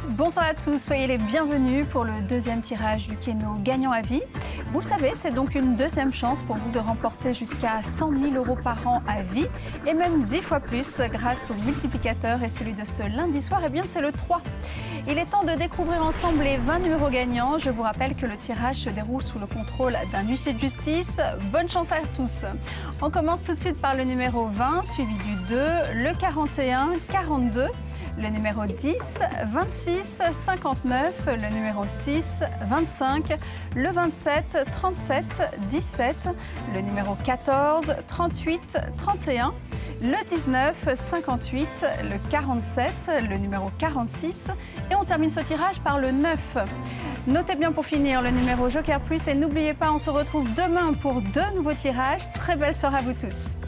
Bonsoir à tous, soyez les bienvenus pour le deuxième tirage du Keno gagnant à vie. Vous le savez, c'est donc une deuxième chance pour vous de remporter jusqu'à 100 000 € par an à vie et même 10 fois plus grâce au multiplicateur. Et celui de ce lundi soir, eh bien c'est le 3. Il est temps de découvrir ensemble les 20 numéros gagnants. Je vous rappelle que le tirage se déroule sous le contrôle d'un huissier de justice. Bonne chance à tous. On commence tout de suite par le numéro 20, suivi du 2, le 41, 42. Le numéro 10, 26, 59, le numéro 6, 25, le 27, 37, 17, le numéro 14, 38, 31, le 19, 58, le 47, le numéro 46 et on termine ce tirage par le 9. Notez bien pour finir le numéro Joker Plus et n'oubliez pas, on se retrouve demain pour deux nouveaux tirages. Très belle soirée à vous tous.